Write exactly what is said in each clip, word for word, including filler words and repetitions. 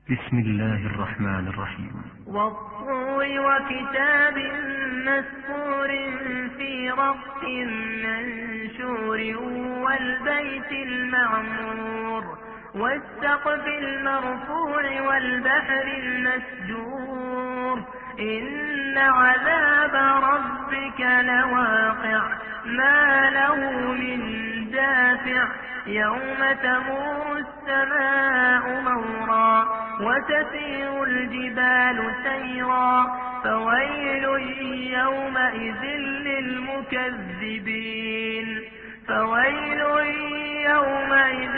بسم الله الرحمن الرحيم. والطور وكتاب مسطور في رق منشور والبيت المعمور والسقف المرفوع والبحر المسجور إن عذاب ربك لواقع ما له من دافع يوم تمور السماء مورا وتسير الجبال سيرا فويل يومئذ للمكذبين فويل يومئذ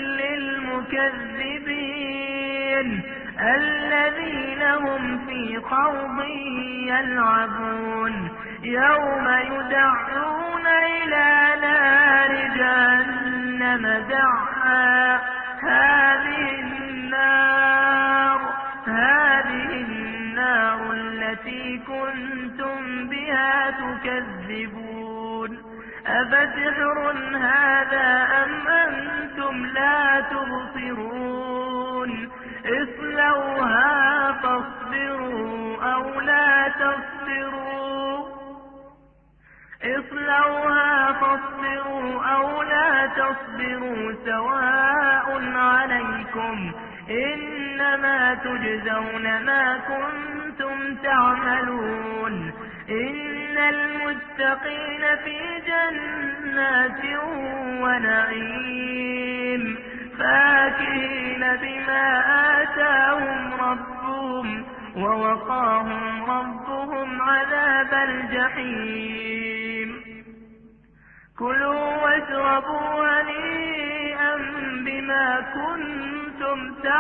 للمكذبين الذين هم في خوض يلعبون يوم يدعون إلى نار جهنم دعا هذه النار هذه النار التي كنتم بها تكذبون أفسحر هذا أم أنتم لا تبصرون اصلوها فاصبروا أو لا تصبروا اصلوها فاصبروا أو لا تصبروا سواء عليكم إنما تجزون ما كنتم تعملون إن المتقين في جنات ونعيم فاكهين بما آتاهم ربهم ووقاهم ربهم عذاب الجحيم كلوا واشربوا هنيئا بما كنتم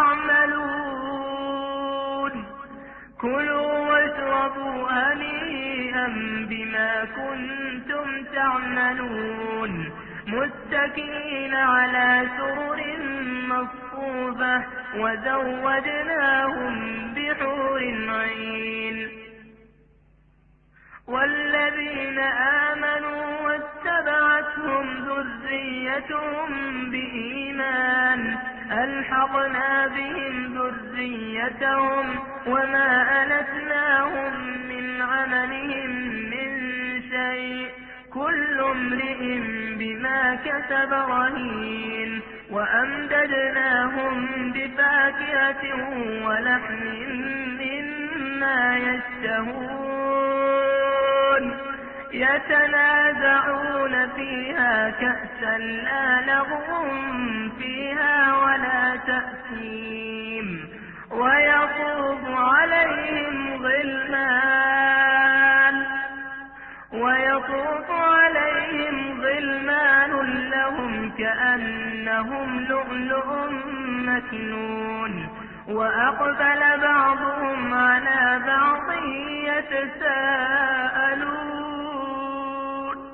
تعملون كلوا واشربوا هنيئا بما كنتم تعملون متكئين على سرر مصفوفة وزوجناهم بحور عين والذين آمنوا واتبعتهم ذريتهم بإيمان ألحقنا بهم ذريتهم وما ألتناهم من عملهم من شيء كل امرئ بما كسب رهين وأمددناهم بفاكهة ولحم مما يشتهون يتنازعون فيها كأسا لا لغو فيها ولا تأثيم ويطوف عليهم غلمان ويطوف عليهم غلمان لهم كأنهم لؤلؤ مكنون وأقبل بعضهم على بعض يتساءلون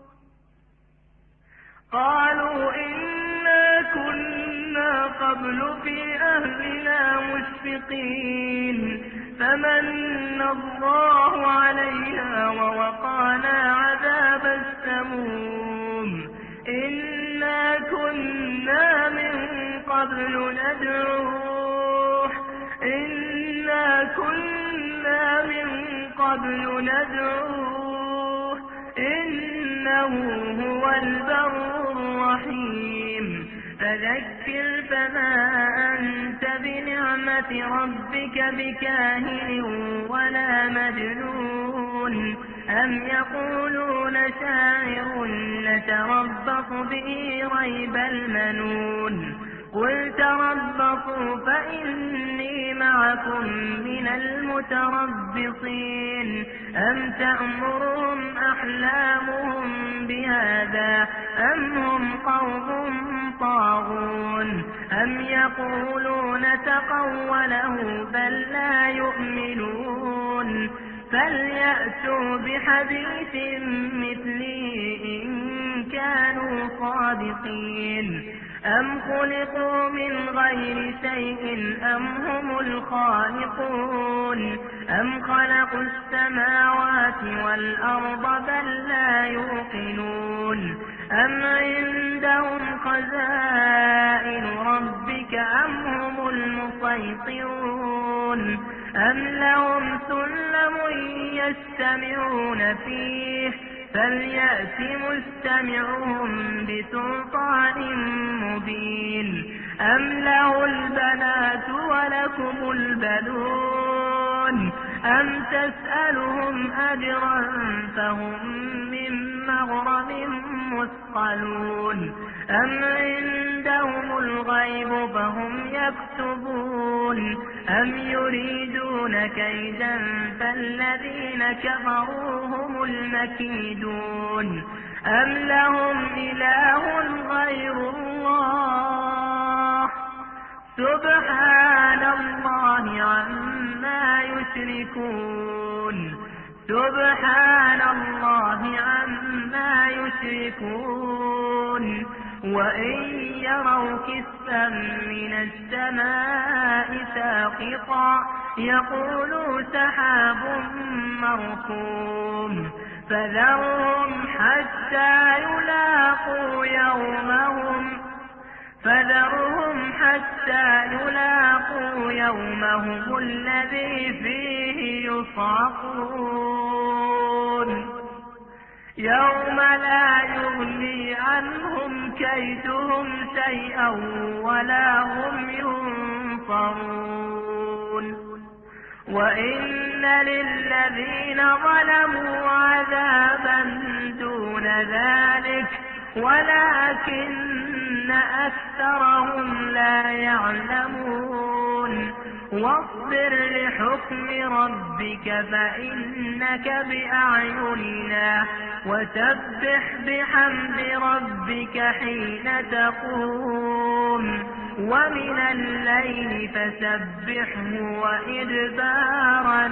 قالوا إنا كنا قبل في أهلنا مشفقين فمن الله عليها ووقانا عذاب السموم إنا كنا من قبل ندعوه إنا كنا من قبل ندعوه إنه هو البر الرحيم فذكر فما أنت بنعمة ربك بكاهن ولا مجنون أم يقولون شاعر نتربص به ريب المنون قل تربصوا فإني معكم من المتربصين أم تأمرهم أحلامهم بهذا أم هم قوم طاغون أم يقولون تقوله بل لا يؤمنون فليأتوا بحديث مثله إن كانوا صادقين أم خلقوا من غير شيء أم هم الخالقون أم خلقوا السماوات والأرض بل لا يوقنون أم عندهم خزائن ربك الملك أم هم المسيطرون أم لهم سلم يستمعون فيه فليأت مستمعهم بسلطان مبين أم له البنات ولكم البنون أم تسألهم أجرا فهم من مغرم مثقلون أم عندهم الغيب فهم يكتبون أم يريدون كيدا فالذين كفروا هم المكيدون أم لهم إله غير الله سبحان الله عما يشركون سبحان الله عما يشركون وإن يروا كسفا من السماء ساقطا يقولوا سحاب مركوم فذرهم حتى يلاقوا يومهم فذرهم حتى يلاقوا يومهم الذي فيه يصعقون يوم لا يغني عنهم كيدهم شيئا ولا هم ينصرون وإن للذين ظلموا عذابا دون ذلك ولكن أكثرهم لا يعلمون واصبر لحكم ربك فإنك بأعيننا وسبح بحمد ربك حين تقوم ومن الليل فسبحه وإدبار